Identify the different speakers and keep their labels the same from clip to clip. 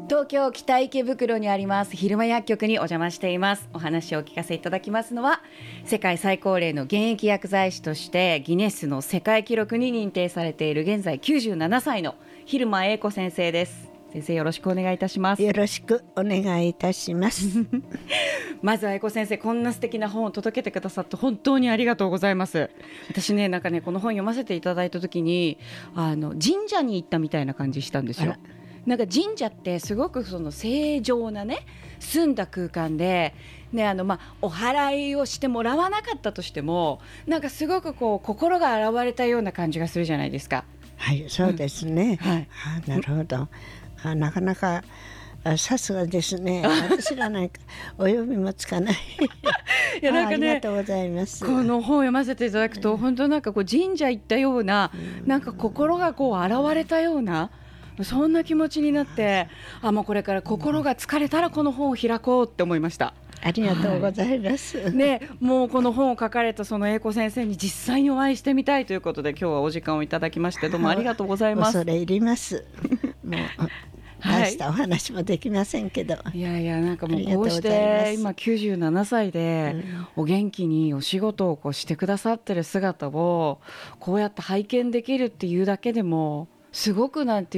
Speaker 1: 東京北池袋にあります昼間薬局にお邪魔しています。お話をお聞かせいただきますのは、世界最高齢の現役薬剤師としてギネスの世界記録に認定されている現在97歳の昼間英子先生です。先生、よろしくお願いいたします。
Speaker 2: よろしくお願いいたします
Speaker 1: まずは英子先生、こんな素敵な本を届けてくださって本当にありがとうございます。私ね、この本読ませていただいた時に神社に行ったみたいな感じしたんですよ。神社ってすごくその正常なね、澄んだ空間で、お祓いをしてもらわなかったとしてもすごく心が洗われたような感じがするじゃないですか。
Speaker 2: はい、そうですね、なるほど。なかなかさすがですね。私らお呼びもつかない
Speaker 1: いや
Speaker 2: ありがとうございます。
Speaker 1: この本を読ませていただくと、本当神社行ったような、心が洗われたような、そんな気持ちになって、もうこれから心が疲れたらこの本を開こうって思いました。
Speaker 2: ありがとうございます、
Speaker 1: もうこの本を書かれたその英子先生に実際にお会いしてみたいということで、今日はお時間をいただきまして、どうもありがとうございます。
Speaker 2: 恐れ入りますもう大したお話もできませんけど、
Speaker 1: もうこうして今97歳でお元気にお仕事をしてくださってる姿をこうやって拝見できるっていうだけでも、すごく元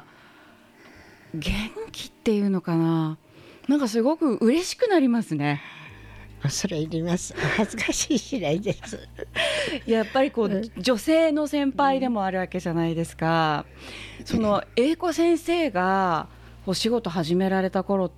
Speaker 1: 気っていうのかな、すごく嬉しくなりますね。
Speaker 2: 恐れ入ります。恥ずかしい次第です
Speaker 1: やっぱり女性の先輩でもあるわけじゃないですか。その英子先生がお仕事始められた頃って、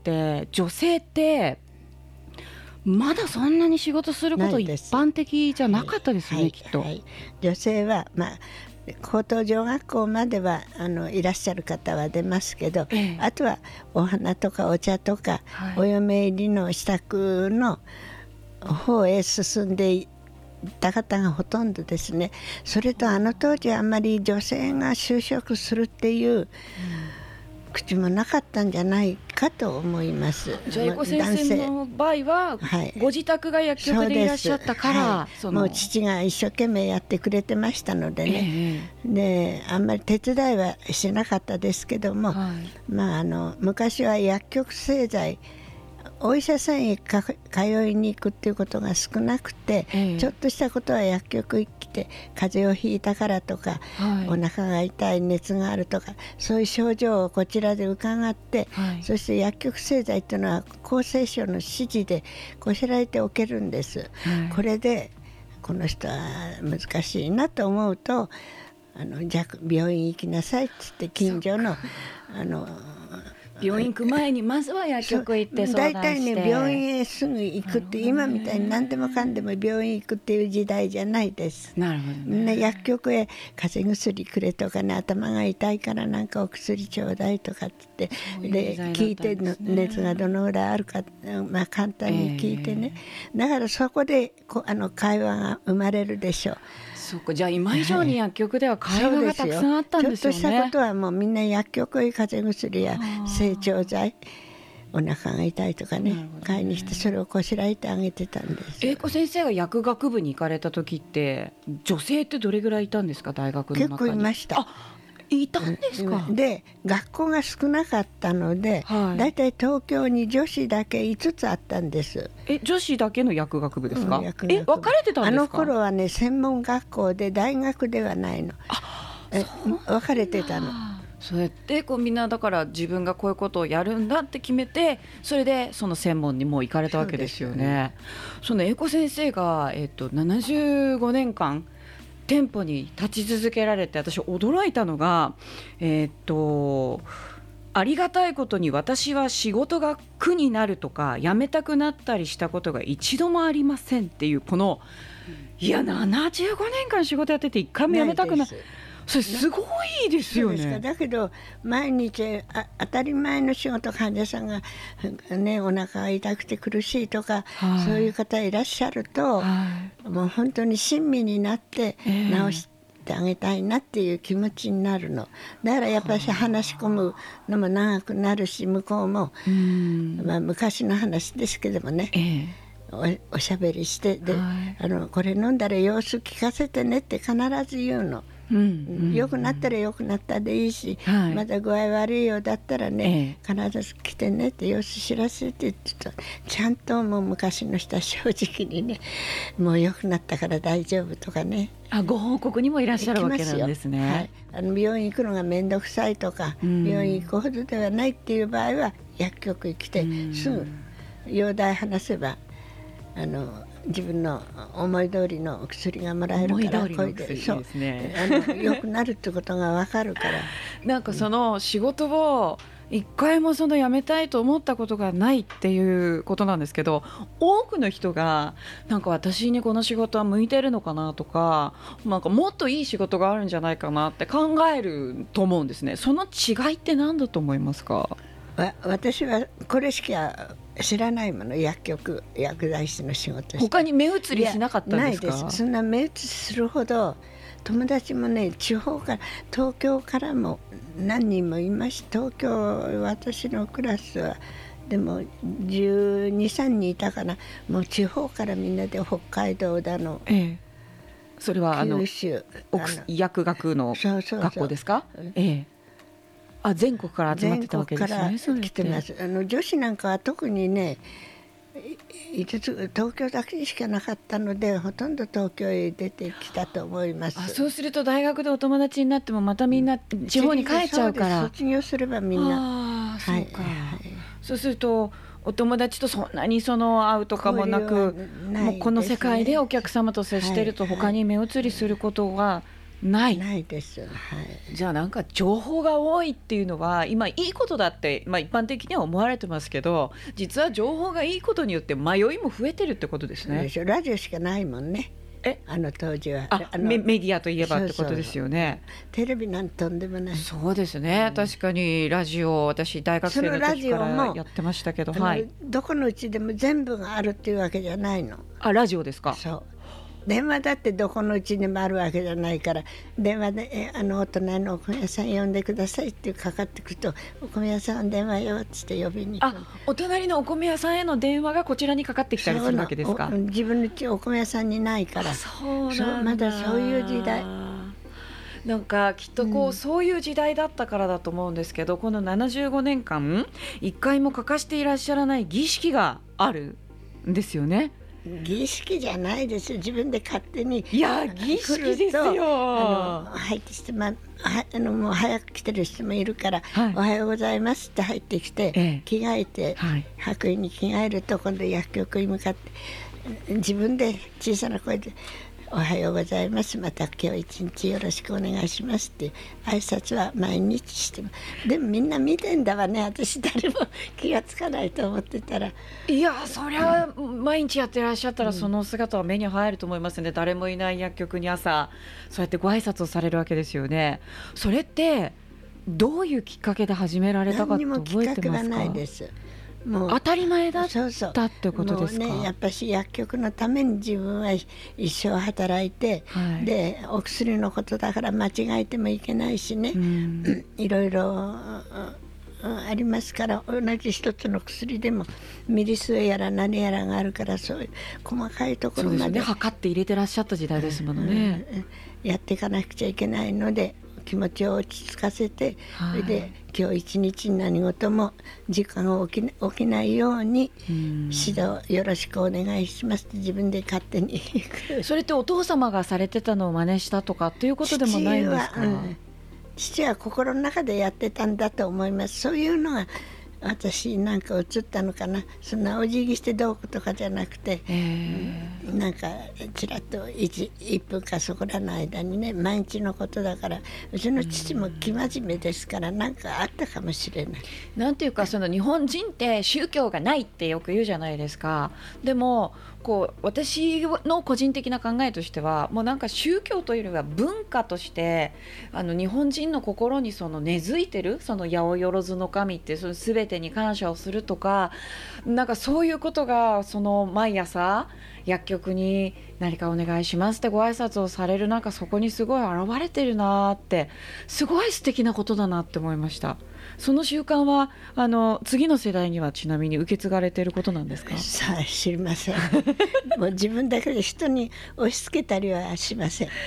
Speaker 1: 女性ってまだそんなに仕事すること一般的じゃなかったですよね、きっと。
Speaker 2: 女性は高等女学校まではいらっしゃる方は出ますけど、あとはお花とかお茶とか、お嫁入りの支度の方へ進んでいった方がほとんどですね。それと当時あんまり女性が就職するっていう口もなかったんじゃないかと思います。
Speaker 1: じゃあ英子先生の場合は、ご自宅が薬局でいらっしゃったから、
Speaker 2: もう父が一生懸命やってくれてましたのでね、あんまり手伝いはしなかったですけども、昔は薬局製剤、お医者さんへ通いに行くっていうことが少なくて、ちょっとしたことは薬局行って風邪をひいたからとか、お腹が痛い、熱があるとか、そういう症状をこちらで伺って、そして薬局製剤というのは厚生省の指示でこしらえておけるんです、これでこの人は難しいなと思うと、じゃあ病院行きなさいって言って、近所の
Speaker 1: 病院行く前にまずは薬局行って相談して、
Speaker 2: 大体病院へすぐ行くって、今みたいに何でもかんでも病院行くっていう時代じゃないです。
Speaker 1: なるほどね。
Speaker 2: みんな薬局へ風邪薬くれとかね、頭が痛いからお薬ちょうだいとかってで聞いて、熱がどのぐらいあるか、簡単に聞いてね、だからそこで会話が生まれるでしょう。
Speaker 1: じゃあ今以上に薬局では会話がたくさんあったんですよね。
Speaker 2: ちょっとしたことはもうみんな薬局へ風邪薬や整腸剤、お腹が痛いとかね、買いにしてそれをこしらえてあげてたんです。
Speaker 1: 英子先生が薬学部に行かれた時って、女性ってどれぐらいいたんですか、大学の中に。
Speaker 2: 結構いました。
Speaker 1: いたんですか。
Speaker 2: で学校が少なかったので、だいたい東京に女子だけ5つあったんです。
Speaker 1: 女子だけの薬学部ですか。分かれてたんですか。
Speaker 2: あの頃はね、専門学校で大学ではないの。分かれてたの。
Speaker 1: そうやってみんなだから自分がこういうことをやるんだって決めて、それでその専門にもう行かれたわけですよね。その英子先生が、75年間店舗に立ち続けられて、私驚いたのが、ありがたいことに私は仕事が苦になるとか辞めたくなったりしたことが一度もありませんっていう、このいや75年間仕事やってて一回も辞めたくない、それすごいですよね。
Speaker 2: だけど毎日当たり前の仕事、患者さんが、お腹が痛くて苦しいとか、そういう方いらっしゃると、もう本当に親身になって治してあげたいなっていう気持ちになるの。だからやっぱり話し込むのも長くなるし、向こうも、昔の話ですけどもね、おしゃべりして、で、これ飲んだら様子聞かせてねって必ず言うの。 良くなったら良くなったでいいし、また具合悪いようだったらね、必ず来てねって様子知らせてって言うと、ちゃんともう昔の人は正直にね、もう良くなったから大丈夫とかね、
Speaker 1: ご報告にもいらっしゃるわけなんですね。
Speaker 2: 病院行くのが面倒くさいとか、病院行くほどではないっていう場合は薬局に来て、すぐ容体話せば自分の思い通りの薬がもらえるから、これでそう良くなるってことが分かるから
Speaker 1: なんかその仕事を一回も辞めたいと思ったことがないっていうことなんですけど、多くの人がなんか私にこの仕事は向いてるのかなとか、なんかもっといい仕事があるんじゃないかなって考えると思うんですね。その違いって何だと思いますか？
Speaker 2: 私はこれしか知らないもの、薬局薬剤師の仕事。
Speaker 1: 他に目移りしなかったんですか？
Speaker 2: ないです。そんな目移りするほど友達もね、地方から東京からも何人もいました。東京、私のクラスはでも12、13人いたかな。もう地方からみんなで北海道だの、
Speaker 1: それは
Speaker 2: 九州
Speaker 1: 薬学の学校ですか？全国から集まってたわけですね。
Speaker 2: 全国から来てます。女子なんかは特にね、東京だけしかなかったので、ほとんど東京へ出てきたと思います。
Speaker 1: そうすると大学でお友達になってもまたみんな地方に帰っちゃうから、
Speaker 2: 卒業すればみんな。
Speaker 1: そうするとお友達とそんなに会うとかもなく、もうこの世界でお客様と接していると他に目移りすることがない
Speaker 2: です、
Speaker 1: じゃあなんか情報が多いっていうのは今いいことだって、一般的には思われてますけど、実は情報がいいことによって迷いも増えてるってことですね。
Speaker 2: ラジオしかないもんね、当時は。
Speaker 1: メディアといえばってことですよね。
Speaker 2: テレビなんてとんでもない。
Speaker 1: そうですね、確かにラジオ、私大学生の時からやってましたけど、
Speaker 2: どこのうちでも全部があるっていうわけじゃないの。
Speaker 1: ラジオですか？
Speaker 2: そう、電話だってどこのうちにもあるわけじゃないから、電話でお隣のお米屋さん呼んでくださいってかかってくると、お米屋さん電話よって呼びに行く。
Speaker 1: お隣のお米屋さんへの電話がこちらにかかってきたりするわけですか？
Speaker 2: 自分のうちお米屋さんにないから。まだそういう時代。
Speaker 1: なんかきっとそういう時代だったからだと思うんですけど、この75年間一回も欠かしていらっしゃらない儀式があるんですよね。
Speaker 2: 儀式じゃないですよ、自分で勝手に。
Speaker 1: いや儀式ですよ。
Speaker 2: 入ってきて、もう早く来てる人もいるから、おはようございますって入ってきて、着替えて、白衣に着替えると、今度薬局に向かって自分で小さな声でおはようございます、また今日一日よろしくお願いしますっていう挨拶は毎日してます。でもみんな見てんだわね、私誰も気がつかないと思ってたら。
Speaker 1: いや、そりゃ毎日やってらっしゃったらその姿は目に入ると思いますね。誰もいない薬局に朝そうやってご挨拶をされるわけですよね。それってどういうきっかけで始められたかって覚えてますか？
Speaker 2: 何にもきっかけはないです。もう
Speaker 1: 当たり前だったってことですか？
Speaker 2: もうね、やっぱし薬局のために自分は一生働いて、でお薬のことだから間違えてもいけないしね、いろいろありますから、同じ一つの薬でもミリ数やら何やらがあるから、そういう細かいところまで、
Speaker 1: 測って入れてらっしゃった時代ですものね、
Speaker 2: やっていかなくちゃいけないので、気持ちを落ち着かせて、それで今日一日何事も時間が起きないように指導よろしくお願いしますって自分で勝手に
Speaker 1: それってお父様がされてたのを真似したとかっていうことでもないんですか？
Speaker 2: 父は心の中でやってたんだと思います。そういうのが私なんか映ったのかな。そんなお辞儀してどうとかじゃなくて、なんかちらっと 1分かそこらの間にね、毎日のことだから。うちの父も生真面目ですから、なんかあったかもしれない。
Speaker 1: なんていうか、その日本人って宗教がないってよく言うじゃないですか。でも私の個人的な考えとしては、もうなんか宗教というよりは文化として日本人の心に根付いてる、その八百万の神ってその全てに感謝をするとか、なんかそういうことが毎朝薬局に何かお願いしますってご挨拶をされる、なんかそこにすごい現れてるなって、すごい素敵なことだなって思いました。その習慣は次の世代にはちなみに受け継がれていることなんですか？
Speaker 2: さあ知りませんもう自分だけで人に押し付けたりはしません。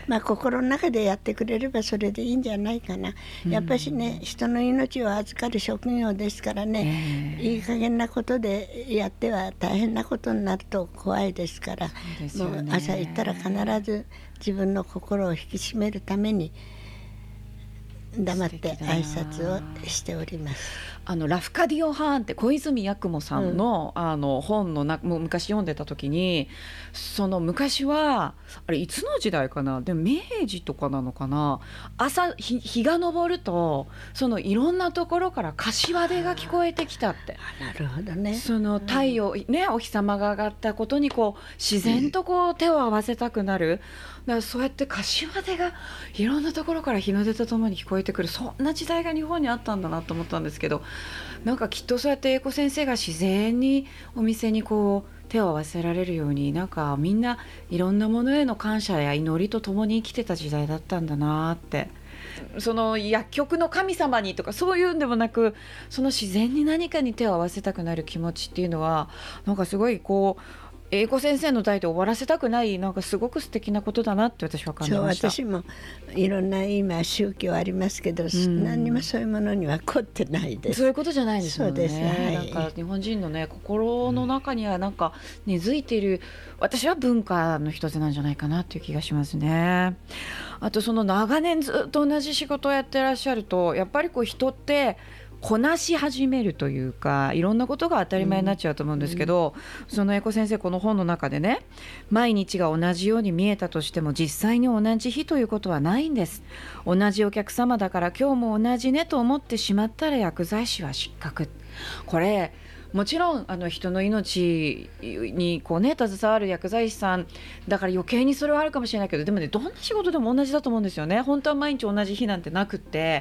Speaker 2: 心の中でやってくれればそれでいいんじゃないかな。やっぱしね、人の命を預かる職業ですからね、いい加減なことでやっては大変なことになると怖いですから、もう朝行ったら必ず自分の心を引き締めるために黙って挨拶をしております。
Speaker 1: ラフカディオ・ハーンって小泉八雲さんの、本のもう昔読んでた時に、その昔はあれいつの時代かな、でも明治とかなのかな、朝 日が昇るとそのいろんなところから柏手が聞こえてきたって。
Speaker 2: なるほどね。
Speaker 1: その太陽、ね、お日様が上がったことにこう自然とこう手を合わせたくなる。だからそうやって柏手がいろんなところから日の出とともに聞こえてくる、そんな時代が日本にあったんだなと思ったんですけど、なんかきっとそうやって英子先生が自然にお店にこう手を合わせられるように、なんかみんないろんなものへの感謝や祈りとともに生きてた時代だったんだなって。その薬局の神様にとかそういうんでもなく、その自然に何かに手を合わせたくなる気持ちっていうのは、なんかすごいこう英子先生の代で終わらせたくない、なんかすごく素敵なことだなって私は感じました。
Speaker 2: そう、私もいろんな今宗教ありますけど、何にもそういうものには凝ってないです。
Speaker 1: そういうことじゃないですもんね。
Speaker 2: そうですね、
Speaker 1: なんか日本人のね心の中にはなんか根付いている、私は文化の一つなんじゃないかなっていう気がしますね。あとその長年ずっと同じ仕事をやってらっしゃると、やっぱりこう人ってこなし始めるというか、いろんなことが当たり前になっちゃうと思うんですけど、その英子先生この本の中でね、毎日が同じように見えたとしても実際に同じ日ということはないんです。同じお客様だから今日も同じねと思ってしまったら薬剤師は失格。これもちろん人の命にこう、ね、携わる薬剤師さんだから余計にそれはあるかもしれないけど、でもね、どんな仕事でも同じだと思うんですよね。本当は毎日同じ日なんてなくって、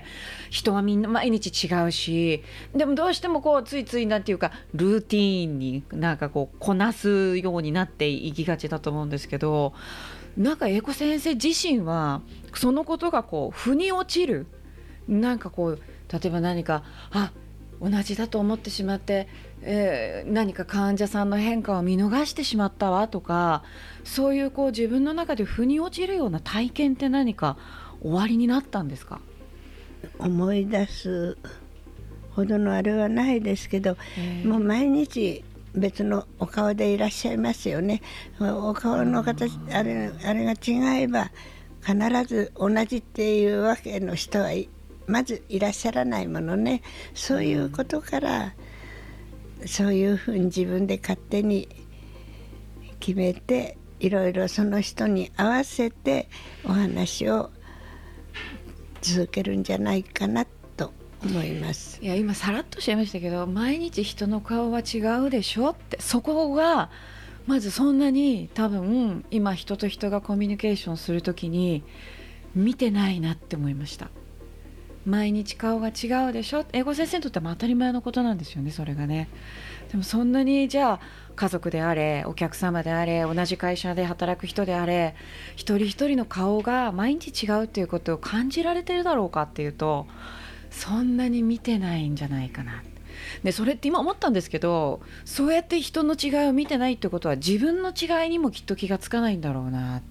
Speaker 1: 人はみんな毎日違うし、でもどうしてもこうついついなんていうかルーティーンになんかこうこなすようになっていきがちだと思うんですけど、なんか英子先生自身はそのことがこう腑に落ちる、なんかこう例えば何か同じだと思ってしまって、何か患者さんの変化を見逃してしまったわとか、そういうこう自分の中で腑に落ちるような体験って何かおありになったんですか？
Speaker 2: 思い出すほどのあれはないですけど、もう毎日別のお顔でいらっしゃいますよね。お顔の形あれが違えば必ず同じっていうわけの人はまずいらっしゃらないものね。そういうことから、そういうふうに自分で勝手に決めて、いろいろその人に合わせてお話を続けるんじゃないかなと思います。
Speaker 1: いや今さらっとおっしゃいましたけど、毎日人の顔は違うでしょって、そこがまずそんなに多分今人と人がコミュニケーションするときに見てないなって思いました。毎日顔が違うでしょ、英語先生にとっても当たり前のことなんですよね、それがね。でもそんなにじゃあ家族であれお客様であれ同じ会社で働く人であれ、一人一人の顔が毎日違うっていうことを感じられてるだろうかっていうと、そんなに見てないんじゃないかな。でそれって今思ったんですけど、そうやって人の違いを見てないってことは自分の違いにもきっと気がつかないんだろうなって、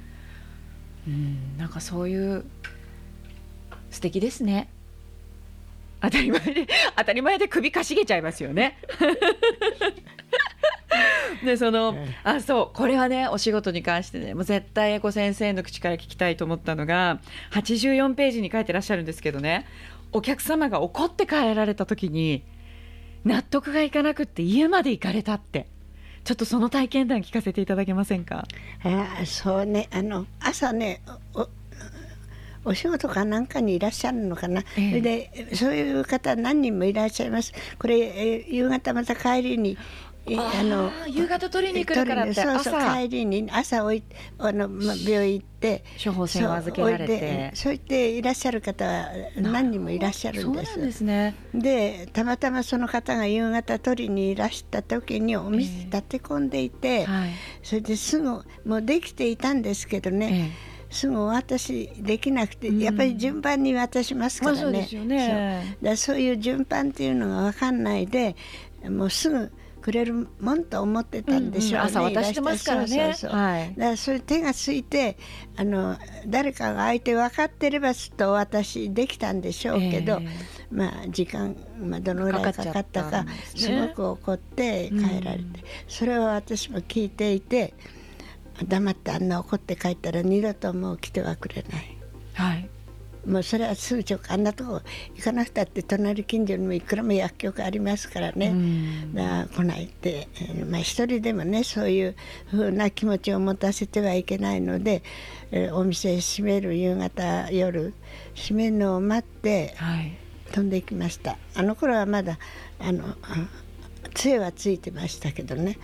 Speaker 1: なんかそういう素敵ですね。当たり前で首かしげちゃいますよねでそうこれはね、お仕事に関してね、もう絶対英子先生の口から聞きたいと思ったのが84ページに書いてらっしゃるんですけどね、お客様が怒って帰られた時に納得がいかなくって家まで行かれたって、ちょっとその体験談聞かせていただけませんか？
Speaker 2: そうね、朝ねお仕事かなんかにいらっしゃるのかな、でそういう方何人もいらっしゃいます。これ、夕方また帰りに
Speaker 1: 夕方取りに来るからって
Speaker 2: そう帰りに朝病院行って
Speaker 1: 処方箋を預けられて、
Speaker 2: そう言っていらっしゃる方は何人もいらっしゃるんです。
Speaker 1: そうなんですね。
Speaker 2: でたまたまその方が夕方取りにいらした時にお店立て込んでいて、それですぐもうできていたんですけどね、すぐお渡しできなくて、やっぱり順番に渡しますからね。そういう順番っていうのが分かんないで、もうすぐくれるもんと思ってたんでしょうね、
Speaker 1: 朝渡してますからね。
Speaker 2: だからそういう手がついて誰かが相手分かってればすっとお渡しできたんでしょうけど、時間、どのぐらいかかったかすごく怒って帰られて、それを私も聞いていて、黙ってあんな怒って帰ったら二度ともう来てはくれない、もうそれはすぐあんなとこ行かなくたって隣近所にもいくらも薬局ありますからね、だから来ないって、一人でもねそういう風な気持ちを持たせてはいけないので、お店閉める夕方夜閉めるのを待って、飛んでいきました。あの頃はまだ杖はついてましたけどね、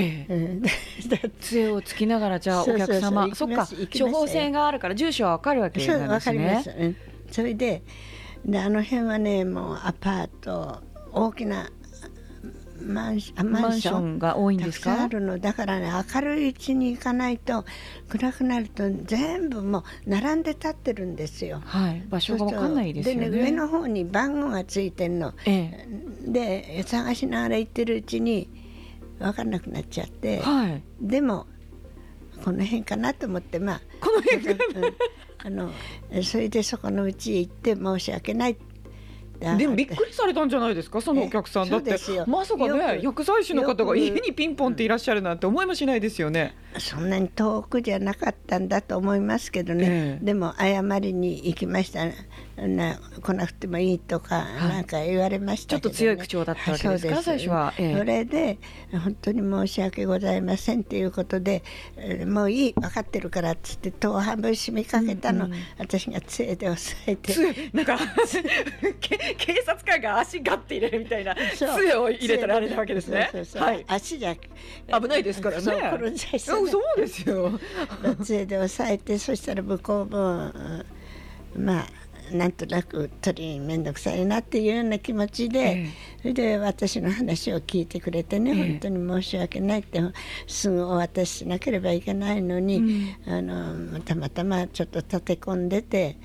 Speaker 1: 杖をつきながらじゃあお客様、そっか、処方箋があるから住所は分かるわけなんですね。
Speaker 2: 分かります、それであの辺はねもうアパート大きなマンション
Speaker 1: が多いんですか。
Speaker 2: たくさんあるのだからね、明るいうちに行かないと暗くなると全部もう並んで立ってるんですよ、
Speaker 1: 場所が分かんないですよね。
Speaker 2: でね、上の方に番号がついてるの、で探しながら行ってるうちに分かんなくなっちゃって、でもこの辺かなと思って、この
Speaker 1: 辺か
Speaker 2: なそれでそこのうちへ行って申し訳ないって。
Speaker 1: でもびっくりされたんじゃないですか、そのお客さんだって。まさかね薬剤師の方が家にピンポンっていらっしゃるなんて思いもしないですよね。
Speaker 2: そんなに遠くじゃなかったんだと思いますけどね、でも謝りに行きました。来なくてもいいとかなんか言われましたけど、ね、
Speaker 1: ちょっと強い口調だったわけですか、最初は。
Speaker 2: それで本当に申し訳ございませんということで、もういい分かってるからっつって戸を半分閉めかけたの、私が杖で押さえて、
Speaker 1: なんか警察官が足ガッて入れるみたいな杖を入れたらあれなわけですね。
Speaker 2: 足じゃ
Speaker 1: 危ないですからね。そうですよ。
Speaker 2: 杖で押さえて、そしたら向こうもなんとなく取り面倒くさいなっていうような気持ちで、それで私の話を聞いてくれてね、本当に申し訳ないって、すぐお渡ししなければいけないのに、たまたまちょっと立て込んでて、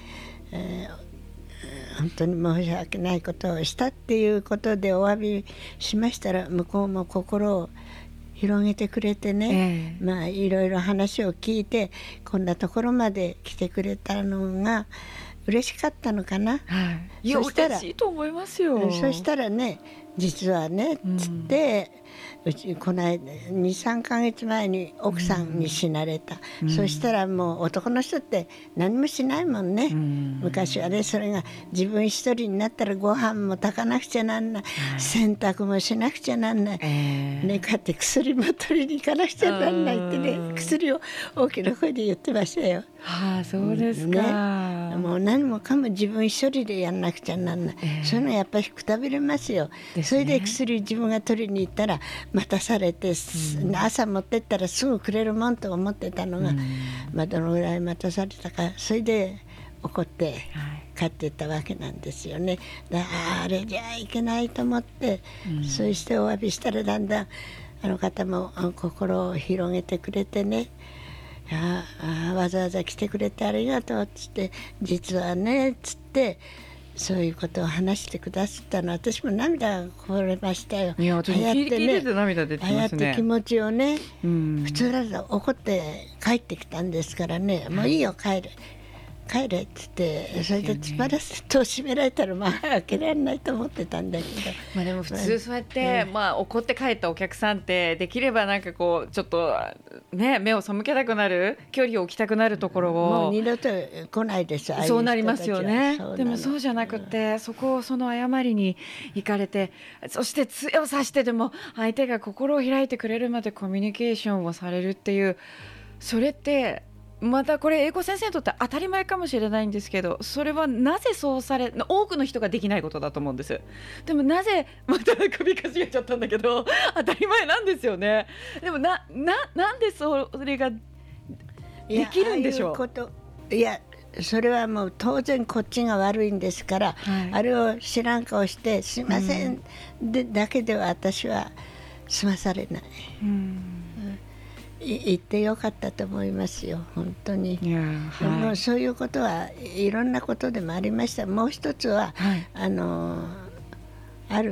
Speaker 2: 本当に申し訳ないことをしたっていうことでお詫びしましたら、向こうも心を広げてくれてね、いろいろ話を聞いてこんなところまで来てくれたのが嬉しかったのかな、
Speaker 1: いや嬉しいと思いますよ。
Speaker 2: そしたらね、実はねつって、うちこの間 2,3 ヶ月前に奥さんに死なれた、そしたらもう男の人って何もしないもんね、昔はね。それが自分一人になったらご飯も炊かなくちゃなんない、洗濯もしなくちゃなんない、ね、こうやって薬も取りに行かなくちゃなんないってね、薬を大きな声で言ってましたよ。
Speaker 1: そうですか、
Speaker 2: もう何もかも自分一人でやんなくちゃなんない、そういうのやっぱりくたびれますよ。それで薬自分が取りに行ったら待たされて、朝持ってったらすぐくれるもんと思ってたのが、どのぐらい待たされたか、それで怒って帰っていったわけなんですよね。あれじゃいけないと思って、そうしてお詫びしたらだんだんあの方も心を広げてくれてね、わざわざ来てくれてありがとうっつって、実はねっつってそういうことを話してくださったの、私も涙がこぼれましたよ。
Speaker 1: いや、私聞いてて涙出てますね。
Speaker 2: ああやって気持ちをね、普通だと怒って帰ってきたんですからね、もういいよ帰れ帰れって言って、それでつばらせと閉められたら開けられないと思ってたんだけど、
Speaker 1: でも普通そうやって、怒って帰ったお客さんってできればなんかこうちょっとね目を背けたくなる、距離を置きたくなるところを
Speaker 2: もう二度と来ないです。
Speaker 1: そうなりますよね。でもそうじゃなくて、そこをその謝りに行かれて、そして杖を差してでも相手が心を開いてくれるまでコミュニケーションをされるっていう、それってまたこれ英子先生にとって当たり前かもしれないんですけど、それはなぜそうされ、多くの人ができないことだと思うんです。でもなぜ、また首かしげちゃったんだけど当たり前なんですよね。でもなんでそれができるんでしょう。
Speaker 2: いやそれはもう当然こっちが悪いんですから、あれを知らん顔してすいません、だけでは私は済まされない。言ってよかったと思いますよ、本当に。もうそういうことはいろんなことでもありました。もう一つは、ある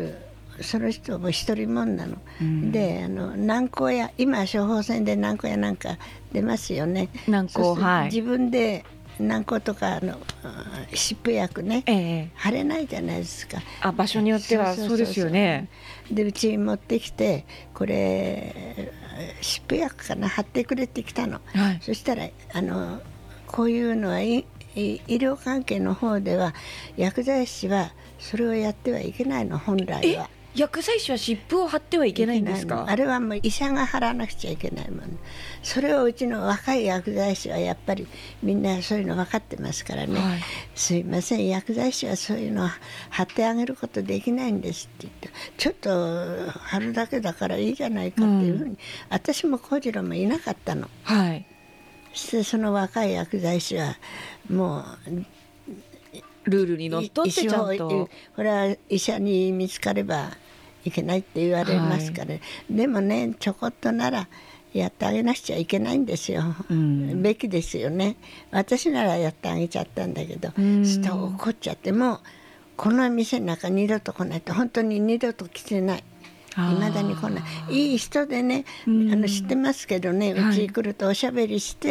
Speaker 2: その人も一人もんなの、で軟膏や今処方箋で軟膏やなんか出ますよね。
Speaker 1: 軟膏、はい、
Speaker 2: 自分で軟膏とか湿布薬ね、貼れないじゃないですか。
Speaker 1: 場所によってはそうですよね。
Speaker 2: でうちに持ってきてこれ湿布薬かな貼ってくれってきたの、はい、そしたらこういうのは医療関係の方では薬剤師はそれをやってはいけないの本来は。
Speaker 1: 薬剤師は湿布を貼ってはいけないんですか？
Speaker 2: あれはもう医者が貼らなくちゃいけないもん。それをうちの若い薬剤師はやっぱりみんなそういうの分かってますからね、はい、すいません薬剤師はそういうの貼ってあげることできないんですって言って、ちょっと貼るだけだからいいじゃないかっていうふうに、私も小次郎もいなかったの、はい、そしてその若い薬剤師はもう
Speaker 1: ルールにのっとってちゃんと、
Speaker 2: これは医者に見つかればいけないって言われますから、はい、でもねちょこっとならやってあげなくちゃいけないんですよ、べきですよね。私ならやってあげちゃったんだけど、人怒っちゃって、もうこの店の中二度と来ないって、本当に二度と来てない、未だに来ない。いい人でね、知ってますけどね、うち来るとおしゃべりして、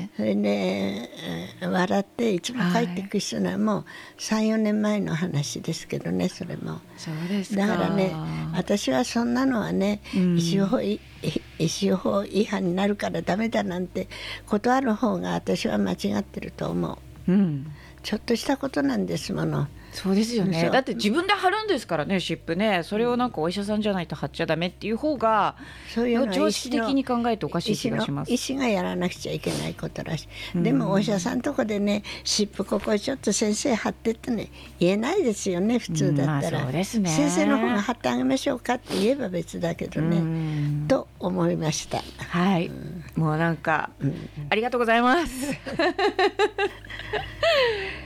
Speaker 2: それで、笑っていつも帰ってくる人はもう 3,4 年前の話ですけどね、それも。
Speaker 1: そうですか。
Speaker 2: だからね、私はそんなのはね、医師法違反になるからダメだなんて断る方が私は間違ってると思う、ちょっとしたことなんですもの。
Speaker 1: そうですよね。だって自分で貼るんですからね、湿布ね。それをなんかお医者さんじゃないと貼っちゃダメっていう方が、そういうの常識的に考えておかしい気がします。
Speaker 2: 医師がやらなくちゃいけないことらしい。でもお医者さんとこでね、湿布ここちょっと先生貼ってってね、言えないですよね普通だったら、
Speaker 1: そうですね、
Speaker 2: 先生の方が貼ってあげましょうかって言えば別だけどね、と思いました。
Speaker 1: はい、もうなんか、ありがとうございます